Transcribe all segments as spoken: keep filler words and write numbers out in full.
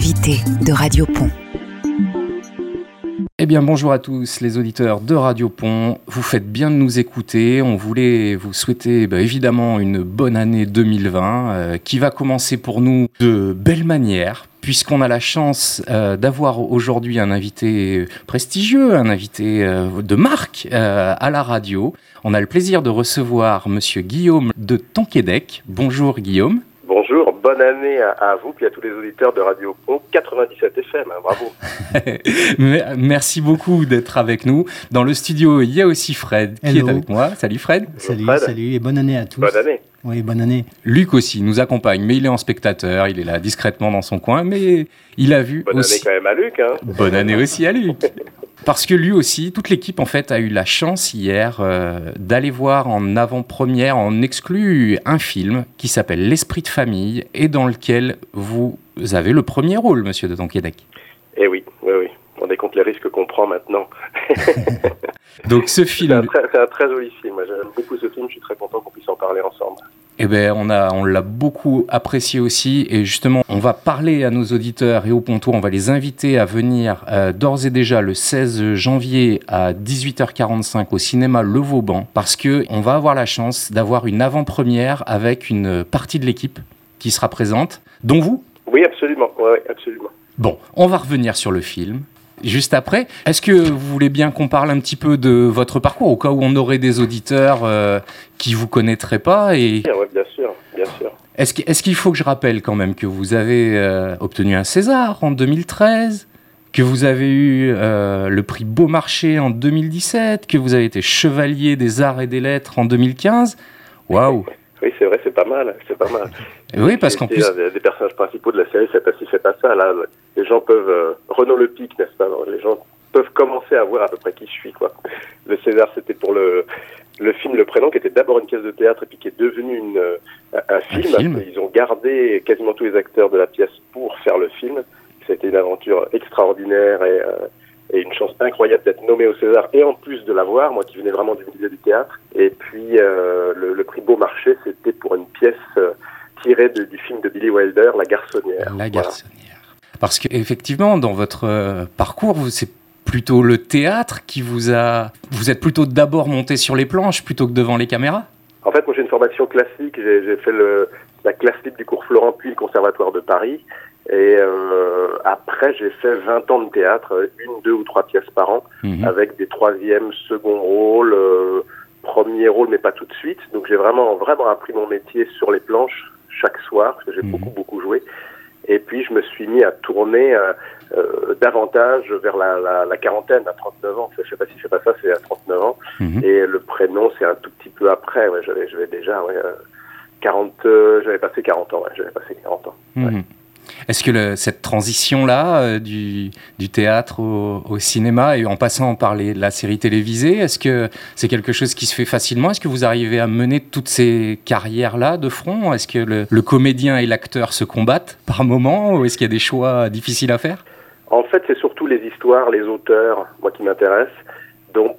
L'invité de Radio Pont. Eh bien, bonjour à tous les auditeurs de Radio Pont. Vous faites bien de nous écouter. On voulait vous souhaiter bah, évidemment une bonne année deux mille vingt euh, qui va commencer pour nous de belle manière, puisqu'on a la chance euh, d'avoir aujourd'hui un invité prestigieux, un invité euh, de marque euh, à la radio. On a le plaisir de recevoir Monsieur Guillaume de Tonquédec. Bonjour Guillaume. Bonjour, bonne année à, à vous et à tous les auditeurs de Radio Pont quatre-vingt-dix-sept F M, hein, bravo. Merci beaucoup d'être avec nous. Dans le studio, il y a aussi Fred qui Hello. est avec moi. Salut Fred. Salut, Fred. salut et bonne année à tous. Bonne année. Oui, bonne année. Luc aussi nous accompagne, mais il est en spectateur, il est là discrètement dans son coin, mais il a vu Bonne aussi... année quand même à Luc. Hein. Bonne année aussi à Luc. Parce que lui aussi, toute l'équipe en fait a eu la chance hier euh, d'aller voir en avant-première, en exclu, un film qui s'appelle L'Esprit de famille et dans lequel vous avez le premier rôle, monsieur de Tonquédec. Eh oui, oui, oui. On est contre les risques qu'on prend maintenant. Donc ce C'est film... un, très, c'est un très joli film. Moi, j'aime beaucoup ce film. Je suis très content qu'on puisse en parler ensemble. Eh ben, on a, on l'a beaucoup apprécié aussi, et justement, on va parler à nos auditeurs et au Pontour, on va les inviter à venir euh, d'ores et déjà le seize janvier à dix-huit heures quarante-cinq au cinéma Le Vauban, parce que on va avoir la chance d'avoir une avant-première avec une partie de l'équipe qui sera présente, dont vous. Oui, absolument. Oui, ouais, absolument. Bon, on va revenir sur le film. Juste après, est-ce que vous voulez bien qu'on parle un petit peu de votre parcours, au cas où on aurait des auditeurs euh, qui vous connaîtraient pas et... Oui, bien sûr, bien sûr. Est-ce, que, est-ce qu'il faut que je rappelle quand même que vous avez euh, obtenu un César en deux mille treize, que vous avez eu euh, le prix Beaumarchais en deux mille dix-sept, que vous avez été chevalier des arts et des lettres en deux mille quinze. Waouh. Oui, c'est vrai, c'est pas mal, c'est pas mal. Oui, parce qu'en plus... Des, des personnages principaux de la série, c'est pas ci, c'est pas ça. Là, les gens peuvent... Euh, Renaud Le Pic, n'est-ce pas? Les gens peuvent commencer à voir à peu près qui je suis, quoi. Le César, c'était pour le, le film Le Prénom, qui était d'abord une pièce de théâtre et puis qui est devenu une, un, un, film. un film. Ils ont gardé quasiment tous les acteurs de la pièce pour faire le film. C'était une aventure extraordinaire et... Euh, et une chance incroyable d'être nommé au César et en plus de l'avoir, moi qui venais vraiment du milieu du théâtre. Et puis euh, le, le prix Beaumarchais, c'était pour une pièce euh, tirée de, du film de Billy Wilder, La Garçonnière. La Garçonnière. Voilà. Parce qu'effectivement, dans votre euh, parcours, vous, c'est plutôt le théâtre qui vous a... Vous êtes plutôt d'abord monté sur les planches plutôt que devant les caméras? En fait, moi j'ai une formation classique, j'ai, j'ai fait le, la classe libre du cours Florent puis le Conservatoire de Paris. Et euh, après, j'ai fait vingt ans de théâtre, une, deux ou trois pièces par an, mmh. avec des troisièmes, second rôles, euh, premier rôle, mais pas tout de suite. Donc j'ai vraiment, vraiment appris mon métier sur les planches chaque soir, parce que j'ai mmh. beaucoup, beaucoup joué. Et puis je me suis mis à tourner euh, euh, davantage vers la, la, la quarantaine, à trente-neuf ans. Je sais pas si c'est pas ça, c'est à trente-neuf ans. Mmh. Et le prénom, c'est un tout petit peu après. Ouais, j'avais, j'avais déjà ouais, euh, quarante, euh, j'avais passé quarante ans. Ouais, j'avais passé quarante ans. Ouais. Mmh. Est-ce que le, cette transition-là euh, du, du théâtre au, au cinéma et en passant par les, la série télévisée, est-ce que c'est quelque chose qui se fait facilement? Est-ce que vous arrivez à mener toutes ces carrières-là de front? Est-ce que le, le comédien et l'acteur se combattent par moment ou est-ce qu'il y a des choix difficiles à faire? En fait, c'est surtout les histoires, les auteurs, moi qui m'intéressent. Donc,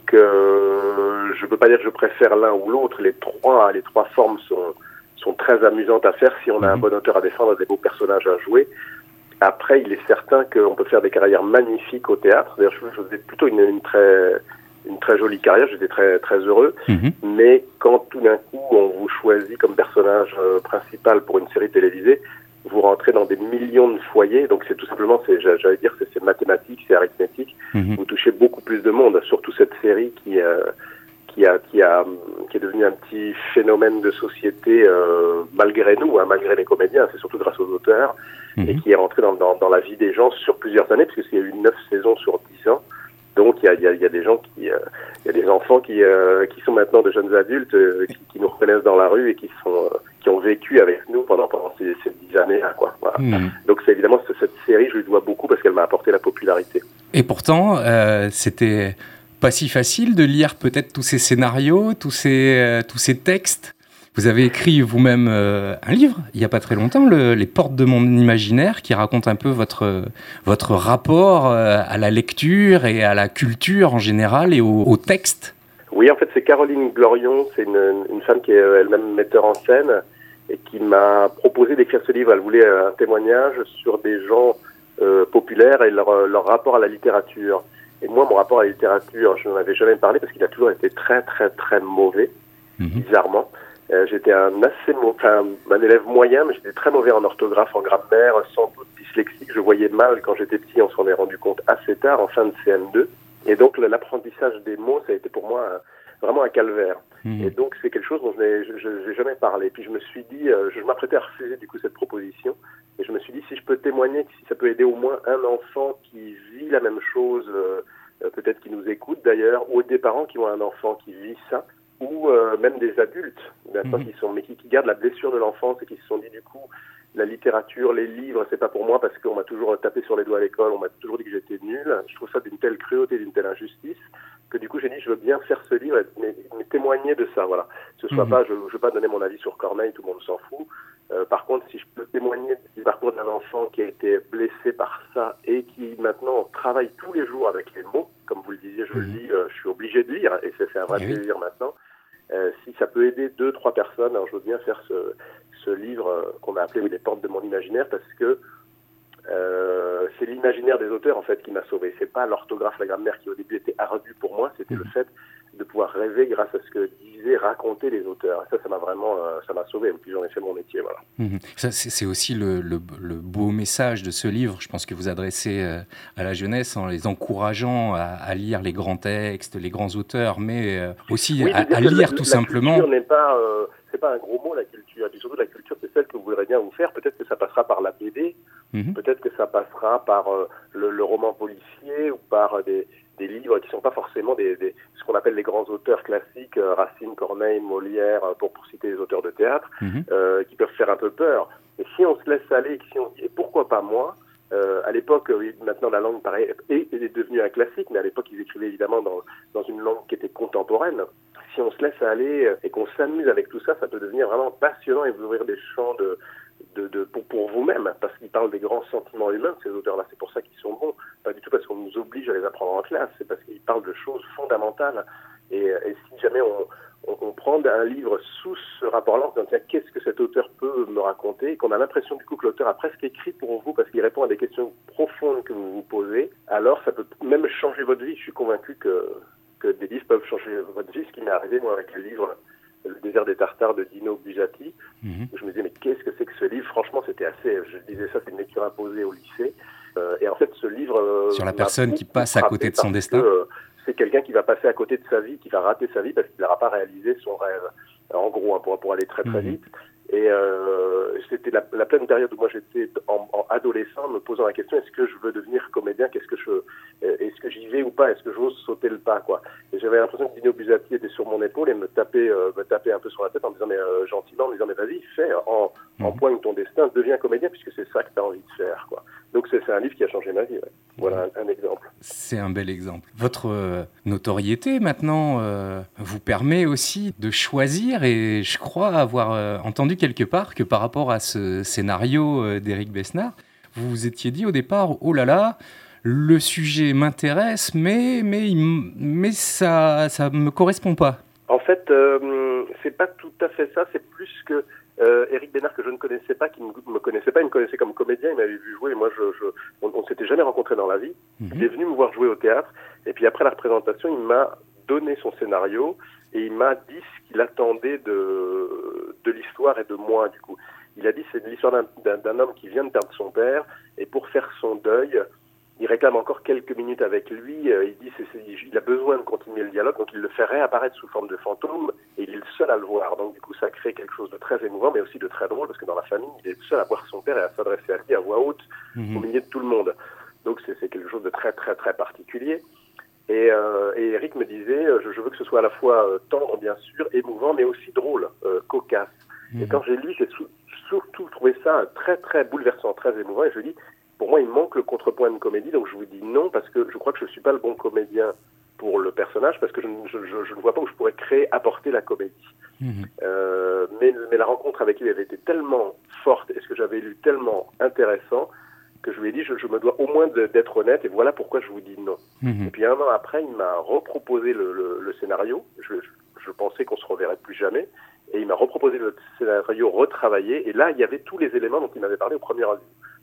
euh, je ne peux pas dire que je préfère l'un ou l'autre. Les trois, les trois formes sont... sont très amusantes à faire si on a un bon auteur à défendre, des beaux personnages à jouer. Après, il est certain qu'on peut faire des carrières magnifiques au théâtre. D'ailleurs, je faisais plutôt une, une très une très jolie carrière, j'étais très très heureux. Mm-hmm. Mais quand tout d'un coup, on vous choisit comme personnage euh, principal pour une série télévisée, vous rentrez dans des millions de foyers. Donc, c'est tout simplement, c'est, j'allais dire, c'est, c'est mathématique, c'est arithmétique. Mm-hmm. Vous touchez beaucoup plus de monde, surtout cette série qui... Euh, Qui, a, qui, a, qui est devenu un petit phénomène de société euh, malgré nous, hein, malgré les comédiens, c'est surtout grâce aux auteurs, mmh. et qui est rentré dans, dans, dans la vie des gens sur plusieurs années, puisqu'il y a eu neuf saisons sur dix ans. Donc il y a, il y a, il y a des gens qui, euh, il y a des enfants qui, euh, qui sont maintenant de jeunes adultes, euh, qui, qui nous reconnaissent dans la rue et qui sont, euh, qui ont vécu avec nous pendant, pendant ces, ces dix années-là, quoi. Voilà. Mmh. Donc c'est évidemment cette série, je lui dois beaucoup parce qu'elle m'a apporté la popularité. Et pourtant, euh, c'était pas si facile de lire peut-être tous ces scénarios, tous ces, euh, tous ces textes. Vous avez écrit vous-même euh, un livre, il n'y a pas très longtemps, le, Les portes de mon imaginaire, qui raconte un peu votre, votre rapport euh, à la lecture et à la culture en général et au, au texte. Oui, en fait, c'est Caroline Glorion, c'est une, une femme qui est elle-même metteur en scène et qui m'a proposé d'écrire ce livre. Elle voulait un témoignage sur des gens euh, populaires et leur, leur rapport à la littérature. Et moi, mon rapport à la littérature, je n'en avais jamais parlé parce qu'il a toujours été très, très, très mauvais, mmh. bizarrement. Euh, j'étais un assez mau- enfin, un élève moyen, mais j'étais très mauvais en orthographe, en grammaire, sans doute dyslexique. Je voyais mal quand j'étais petit, on s'en est rendu compte assez tard, en fin de C M deux. Et donc, l'apprentissage des mots, ça a été pour moi un, vraiment un calvaire. Mmh. Et donc, c'est quelque chose dont je n'ai jamais parlé. Puis je me suis dit, euh, je m'apprêtais à refuser du coup cette proposition. Et je me suis dit, si je peux témoigner, si ça peut aider au moins un enfant qui vit la même chose, euh, peut-être qui nous écoute d'ailleurs, ou des parents qui ont un enfant qui vit ça, ou euh, même des adultes, mmh. qui sont, mais qui, qui gardent la blessure de l'enfance et qui se sont dit du coup, la littérature, les livres, c'est pas pour moi parce qu'on m'a toujours tapé sur les doigts à l'école, on m'a toujours dit que j'étais nul. Je trouve ça d'une telle cruauté, d'une telle injustice, que du coup j'ai dit je veux bien faire ce livre, mais, mais témoigner de ça, voilà. Ce soit mmh. pas, je, je veux pas donner mon avis sur Corneille, tout le monde s'en fout. Euh, par contre, si je peux témoigner du parcours d'un enfant qui a été blessé par ça et qui maintenant travaille tous les jours avec les mots, comme vous le disiez, je mmh. le dis, euh, je suis obligé de lire et c'est, c'est un vrai oui. plaisir maintenant. Euh, si ça peut aider deux, trois personnes, alors je veux bien faire ce, ce livre euh, qu'on a appelé Les portes de mon imaginaire parce que euh, c'est l'imaginaire des auteurs en fait qui m'a sauvé. C'est pas l'orthographe, la grammaire qui au début était ardue pour moi, c'était mmh. le fait de pouvoir rêver grâce à ce que disaient, raconter les auteurs. Et ça, ça m'a vraiment, euh, ça m'a sauvé. Et puis j'en ai fait mon métier, voilà. Mmh. Ça, c'est, c'est aussi le, le, le beau message de ce livre. Je pense que vous adressez euh, à la jeunesse en les encourageant à, à lire les grands textes, les grands auteurs, mais euh, aussi oui, à, à lire la, tout la simplement. La culture n'est pas, euh, c'est pas un gros mot, la culture. Et puis surtout, la culture, c'est celle que vous voudrez bien vous faire. Peut-être que ça passera par la B D, mmh. peut-être que ça passera par euh, le, le roman policier ou par euh, des des livres qui ne sont pas forcément des, des, ce qu'on appelle les grands auteurs classiques, euh, Racine, Corneille, Molière, euh, pour, pour citer les auteurs de théâtre, mmh. euh, qui peuvent faire un peu peur. Et si on se laisse aller, si on se dit, et pourquoi pas moi, euh, à l'époque, euh, maintenant la langue paraît, est, est devenue un classique, mais à l'époque ils écrivaient évidemment dans, dans une langue qui était contemporaine. Si on se laisse aller et qu'on s'amuse avec tout ça, ça peut devenir vraiment passionnant et vous ouvrir des champs de... De, de, pour, pour vous-même, parce qu'ils parlent des grands sentiments humains, ces auteurs-là, c'est pour ça qu'ils sont bons, pas du tout parce qu'on nous oblige à les apprendre en classe, c'est parce qu'ils parlent de choses fondamentales, et, et si jamais on, on, on prend un livre sous ce rapport-là, on se dit, tiens, qu'est-ce que cet auteur peut me raconter, et qu'on a l'impression du coup que l'auteur a presque écrit pour vous, parce qu'il répond à des questions profondes que vous vous posez, alors ça peut même changer votre vie. Je suis convaincu que, que des livres peuvent changer votre vie, ce qui m'est arrivé moi avec le livre Le désert des Tartares de Dino Buzzati. Mmh. Je me disais, mais qu'est-ce que c'est que ce livre? Franchement, c'était assez... Je disais ça, c'est une lecture imposée au lycée. Euh, et en fait, ce livre... Euh, Sur la personne qui passe à côté de son destin. Que, euh, c'est quelqu'un qui va passer à côté de sa vie, qui va rater sa vie parce qu'il n'aura pas réalisé son rêve. Alors, en gros, hein, pour, pour aller très très mmh. vite. Et euh, c'était la, la pleine période où moi j'étais en, en adolescent, me posant la question, est-ce que je veux devenir comédien? Qu'est-ce que je, est-ce que j'y vais ou pas? Est-ce que j'ose sauter le pas, quoi? Et j'avais l'impression que Dino Buzzati était sur mon épaule et me tapait, euh, me tapait un peu sur la tête en me disant, mais euh, gentiment, en me disant, mais vas-y, fais, en, mmh. en poigne ton destin, deviens comédien puisque c'est ça que tu as envie de faire, quoi. Donc c'est, c'est un livre qui a changé ma vie. Ouais. Voilà un, un exemple. C'est un bel exemple. Votre euh, notoriété maintenant euh, vous permet aussi de choisir, et je crois avoir euh, entendu quelque part que par rapport à ce scénario euh, d'Éric Besnard, vous vous étiez dit au départ, oh là là, le sujet m'intéresse, mais, mais, mais ça ça me correspond pas. En fait, euh, c'est pas tout à fait ça, c'est plus que Euh, Éric Besnard, que je ne connaissais pas, qui ne me connaissait pas, il me connaissait comme comédien, il m'avait vu jouer, et moi, je, je, on ne s'était jamais rencontrés dans la vie. Mmh. Il est venu me voir jouer au théâtre, et puis après la représentation, il m'a donné son scénario, et il m'a dit ce qu'il attendait de, de l'histoire et de moi, du coup. Il a dit, c'est l'histoire d'un, d'un, d'un homme qui vient de perdre son père, et pour faire son deuil, il réclame encore quelques minutes avec lui, il dit c'est, c'est, il a besoin de continuer le dialogue, donc il le fait réapparaître sous forme de fantôme, et il est le seul à le voir. Donc du coup ça crée quelque chose de très émouvant, mais aussi de très drôle, parce que dans la famille, il est le seul à voir son père et à s'adresser à lui à voix haute, mmh. au milieu de tout le monde. Donc c'est, c'est quelque chose de très très très particulier. Et, euh, et Eric me disait, je, je veux que ce soit à la fois euh, tendre bien sûr, émouvant, mais aussi drôle, euh, cocasse. Mmh. Et quand j'ai lu, j'ai sou- surtout trouvé ça très très bouleversant, très émouvant, et je dis, pour moi, il manque le contrepoint de comédie, donc je vous dis non, parce que je crois que je ne suis pas le bon comédien pour le personnage, parce que je, je, je, je ne vois pas où je pourrais créer, apporter la comédie. Mmh. Euh, mais, mais la rencontre avec lui avait été tellement forte, et ce que j'avais lu tellement intéressant, que je lui ai dit, je, je me dois au moins de, d'être honnête, et voilà pourquoi je vous dis non. Mmh. Et puis un an après, il m'a reproposé le, le, le scénario, je, je, je pensais qu'on se reverrait plus jamais, et il m'a reproposé le scénario retravaillé, et là, il y avait tous les éléments dont il m'avait parlé au premier avis.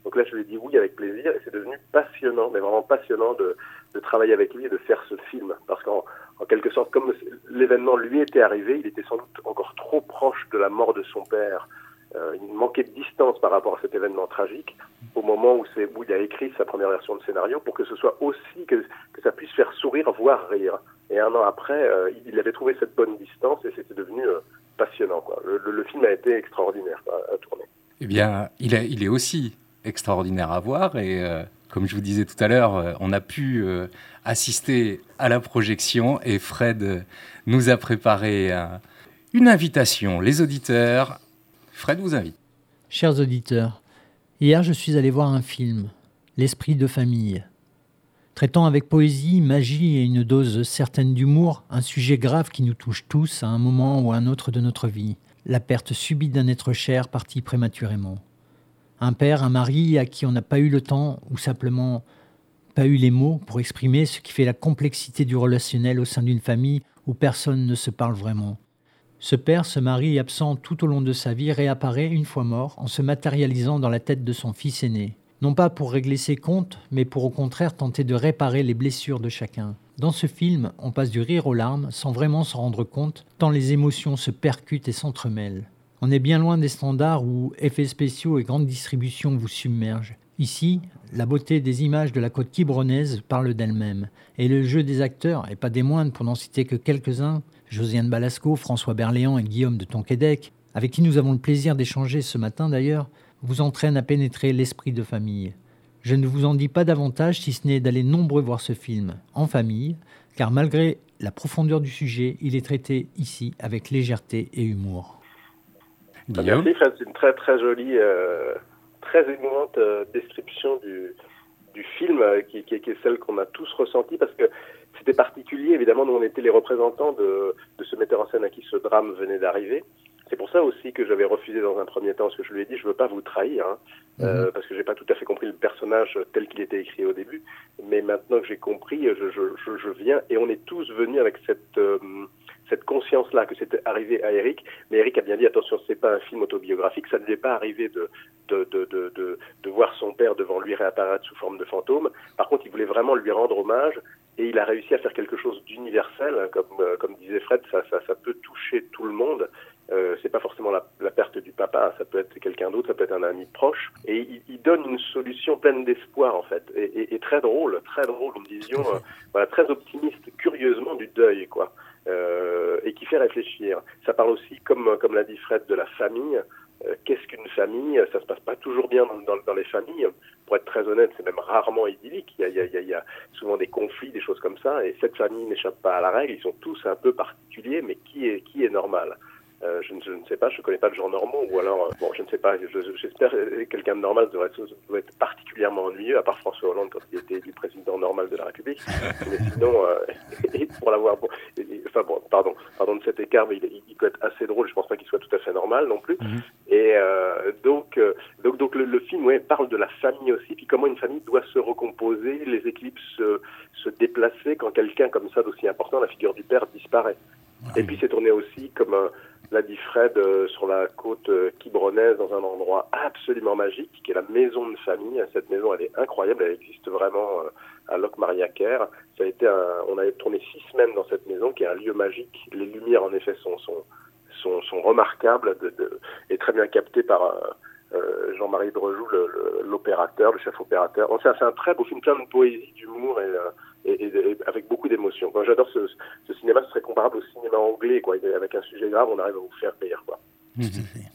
Donc là, je lui ai dit oui avec plaisir et c'est devenu passionnant, mais vraiment passionnant de, de travailler avec lui et de faire ce film. Parce qu'en en quelque sorte, comme l'événement lui était arrivé, il était sans doute encore trop proche de la mort de son père. Euh, il manquait de distance par rapport à cet événement tragique au moment où, c'est, où il a écrit sa première version de scénario pour que ce soit aussi, que, que ça puisse faire sourire, voire rire. Et un an après, euh, il avait trouvé cette bonne distance et c'était devenu euh, passionnant, quoi. Le, le, le film a été extraordinaire à, à tourner. Eh bien, il, a, il est aussi extraordinaire à voir et euh, comme je vous disais tout à l'heure, euh, on a pu euh, assister à la projection et Fred euh, nous a préparé euh, une invitation. Les auditeurs, Fred vous invite. Chers auditeurs, hier je suis allé voir un film, L'Esprit de famille. Traitant avec poésie, magie et une dose certaine d'humour, un sujet grave qui nous touche tous à un moment ou à un autre de notre vie. La perte subite d'un être cher parti prématurément. Un père, un mari à qui on n'a pas eu le temps ou simplement pas eu les mots pour exprimer ce qui fait la complexité du relationnel au sein d'une famille où personne ne se parle vraiment. Ce père, ce mari absent tout au long de sa vie réapparaît une fois mort en se matérialisant dans la tête de son fils aîné. Non pas pour régler ses comptes, mais pour au contraire tenter de réparer les blessures de chacun. Dans ce film, on passe du rire aux larmes sans vraiment s'en rendre compte, tant les émotions se percutent et s'entremêlent. On est bien loin des standards où effets spéciaux et grande distribution vous submergent. Ici, la beauté des images de la côte quiberonnaise parle d'elle-même. Et le jeu des acteurs, et pas des moindres pour n'en citer que quelques-uns, Josiane Balasco, François Berléand et Guillaume de Tonquédec, avec qui nous avons le plaisir d'échanger ce matin d'ailleurs, vous entraîne à pénétrer l'esprit de famille. Je ne vous en dis pas davantage si ce n'est d'aller nombreux voir ce film en famille, car malgré la profondeur du sujet, il est traité ici avec légèreté et humour. Guillaume. Merci Fred, c'est une très très jolie, euh, très émouvante euh, description du, du film euh, qui, qui, qui est celle qu'on a tous ressentie parce que c'était particulier, évidemment, nous on était les représentants de, de ce metteur en scène à qui ce drame venait d'arriver. C'est pour ça aussi que j'avais refusé dans un premier temps, parce que je lui ai dit, je veux pas vous trahir, hein, mmh. euh, parce que j'ai pas tout à fait compris le personnage tel qu'il était écrit au début, mais maintenant que j'ai compris, je, je, je, je viens, et on est tous venus avec cette, euh, cette conscience-là, que c'était arrivé à Eric, mais Eric a bien dit, attention, c'est pas un film autobiographique, ça ne devait pas arriver de, de, de, de, de, de voir son père devant lui réapparaître sous forme de fantôme. Par contre, il voulait vraiment lui rendre hommage, et il a réussi à faire quelque chose d'universel, hein, comme, euh, comme disait Fred, ça, ça, ça peut toucher tout le monde. Euh, c'est pas forcément la, la perte du papa, ça peut être quelqu'un d'autre, ça peut être un ami proche, et il, il donne une solution pleine d'espoir en fait, et, et, et très drôle, très drôle, une vision euh, voilà, très optimiste, curieusement du deuil quoi, euh, et qui fait réfléchir. Ça parle aussi, comme comme l'a dit Fred, de la famille. Euh, qu'est-ce qu'une famille? Ça se passe pas toujours bien dans, dans, dans les familles. Pour être très honnête, c'est même rarement idyllique. Il y a, il y a, il y a souvent des conflits, des choses comme ça, et cette famille n'échappe pas à la règle. Ils sont tous un peu particuliers, mais qui est qui est normal? Euh, je, ne, je ne sais pas, je ne connais pas de gens normaux, ou alors, euh, bon, je ne sais pas, je, j'espère que quelqu'un de normal devrait être, doit être particulièrement ennuyeux, à part François Hollande quand il était élu président normal de la République. Mais sinon, euh, pour l'avoir, bon, et, et, enfin bon, pardon, pardon de cet écart, mais il, il peut être assez drôle, je ne pense pas qu'il soit tout à fait normal non plus. Mm-hmm. Et euh, donc, euh, donc, donc le, le film ouais, parle de la famille aussi, puis comment une famille doit se recomposer, les équilibres se, se déplacer quand quelqu'un comme ça, d'aussi important, la figure du père, disparaît. Mm-hmm. Et puis c'est tourné aussi comme un l'a dit Fred, euh, sur la côte euh, quiberonnaise, dans un endroit absolument magique, qui est la maison de famille. Cette maison, elle est incroyable, elle existe vraiment euh, à Locmaria-Caire. Ça a été un, on a tourné six semaines dans cette maison, qui est un lieu magique. Les lumières, en effet, sont, sont, sont, sont remarquables de, de, et très bien captées par euh, Jean-Marie Drejoux, le, le, l'opérateur, le chef opérateur. Donc, c'est, c'est un très beau film, plein de poésie, d'humour et... Euh, Et, et, et avec beaucoup d'émotion. Moi, j'adore ce, ce cinéma, ce serait comparable au cinéma anglais, quoi. Avec un sujet grave, on arrive à vous faire rire, quoi. Mmh.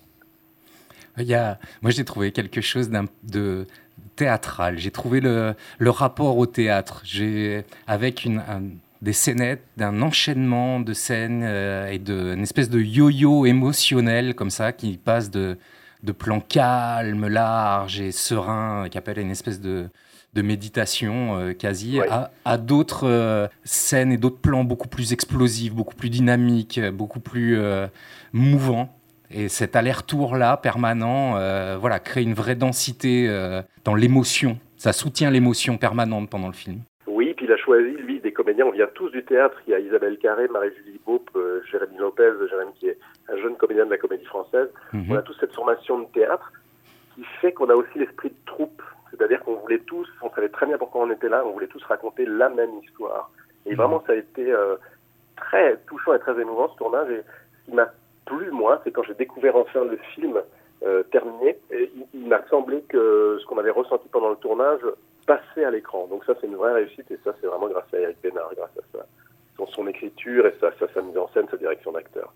Il y a, moi, j'ai trouvé quelque chose d'un, de théâtral. J'ai trouvé le, le rapport au théâtre. J'ai, avec une, un, des scénettes, d'un enchaînement de scènes euh, et d'une espèce de yo-yo émotionnel comme ça qui passe de, de plans calmes, larges et sereins, qui appelle une espèce de de méditation euh, quasi, ouais. à, à d'autres euh, scènes et d'autres plans beaucoup plus explosifs, beaucoup plus dynamiques, beaucoup plus euh, mouvants. Et cet aller-retour-là, permanent, euh, voilà, crée une vraie densité euh, dans l'émotion. Ça soutient l'émotion permanente pendant le film. Oui, puis il a choisi, lui, des comédiens, on vient tous du théâtre. Il y a Isabelle Carré, Marie-Julie Beaupe, euh, Jérémy Lopez, Jérémy qui est un jeune comédien de la Comédie Française. Mm-hmm. On a tous cette formation de théâtre qui fait qu'on a aussi l'esprit de troupe. C'est-à-dire qu'on voulait tous, on savait très bien pourquoi on était là, on voulait tous raconter la même histoire. Et vraiment, ça a été euh, très touchant et très émouvant, ce tournage. Et ce qui m'a plu, moi, c'est quand j'ai découvert enfin le film euh, terminé, et il, il m'a semblé que ce qu'on avait ressenti pendant le tournage passait à l'écran. Donc ça, c'est une vraie réussite, et ça, c'est vraiment grâce à Eric Bénard, grâce à ça. Son, son écriture et sa, sa, sa mise en scène, sa direction d'acteur.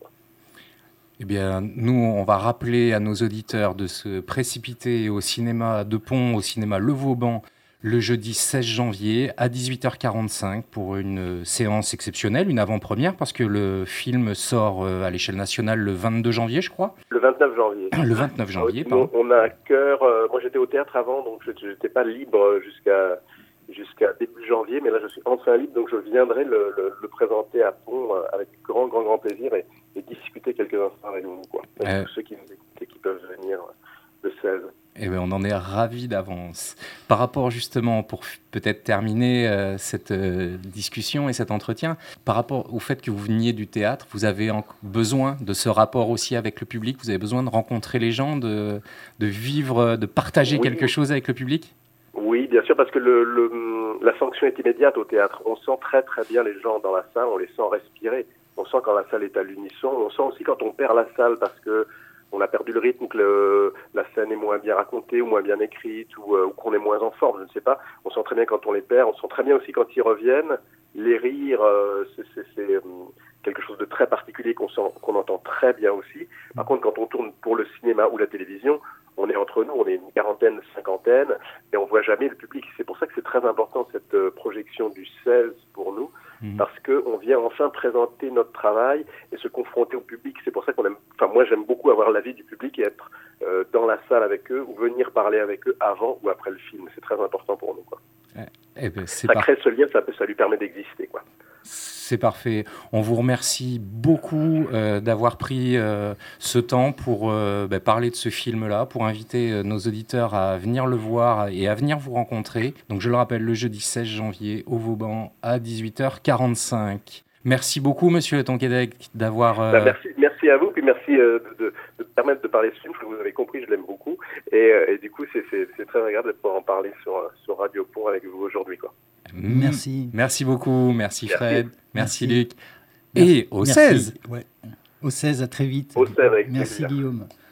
Eh bien, nous, on va rappeler à nos auditeurs de se précipiter au cinéma de Pont, au cinéma Le Vauban, le jeudi seize janvier à dix-huit heures quarante-cinq pour une séance exceptionnelle, une avant-première, parce que le film sort à l'échelle nationale le vingt-deux janvier, je crois. Le vingt-neuf janvier. Le vingt-neuf janvier, ah, pardon. On a à cœur... Euh, moi, j'étais au théâtre avant, donc je n'étais pas libre jusqu'à... jusqu'à début janvier, mais là je suis enfin libre, donc je viendrai le, le, le présenter à Pont avec grand, grand, grand plaisir et, et discuter quelques instants avec vous, quoi. Avec euh... tous ceux qui nous écoutent et qui peuvent venir le seize. Eh bien, on en est ravis d'avance. Par rapport justement, pour peut-être terminer euh, cette euh, discussion et cet entretien, par rapport au fait que vous veniez du théâtre, vous avez en- besoin de ce rapport aussi avec le public, vous avez besoin de rencontrer les gens, de, de vivre, de partager oui. quelque chose avec le public ? Oui, bien sûr, parce que le, le, la sanction est immédiate au théâtre. On sent très très bien les gens dans la salle, on les sent respirer. On sent quand la salle est à l'unisson. On sent aussi quand on perd la salle parce que on a perdu le rythme, que le, la scène est moins bien racontée ou moins bien écrite ou, euh, ou qu'on est moins en forme, je ne sais pas. On sent très bien quand on les perd. On sent très bien aussi quand ils reviennent. Les rires, euh, c'est, c'est, c'est euh, quelque chose de très particulier qu'on, sent, qu'on entend très bien aussi. Par contre, quand on tourne pour le cinéma ou la télévision, on est entre nous, on est une quarantaine, cinquantaine, et on voit jamais le public. C'est pour ça que c'est très important cette euh, projection du seize pour nous, mmh. parce que on vient enfin présenter notre travail et se confronter au public. C'est pour ça qu'on aime. Enfin, moi, j'aime beaucoup avoir l'avis du public et être euh, dans la salle avec eux ou venir parler avec eux avant ou après le film. C'est très important pour nous, quoi. Eh ben, c'est ça par... crée ce lien, ça, ça lui permet d'exister, quoi. C'est parfait. On vous remercie beaucoup euh, d'avoir pris euh, ce temps pour euh, bah, parler de ce film-là, pour inviter euh, nos auditeurs à venir le voir et à venir vous rencontrer. Donc je le rappelle, le jeudi seize janvier au Vauban à dix-huit heures quarante-cinq. Merci beaucoup, Monsieur Le Tonquédec, d'avoir... Euh... Ben, merci, merci à vous, puis merci euh, de, de, de permettre de parler de ce film. Vous avez compris, je l'aime beaucoup. Et, et du coup, c'est, c'est, c'est très agréable de pouvoir en parler sur, sur Radio Pont avec vous aujourd'hui, quoi. Merci. Merci beaucoup. Merci Fred. Merci, merci Luc. Merci. Et au seize. Ouais. Au seize, à très vite. Au seize, avec Merci plaisir. Guillaume.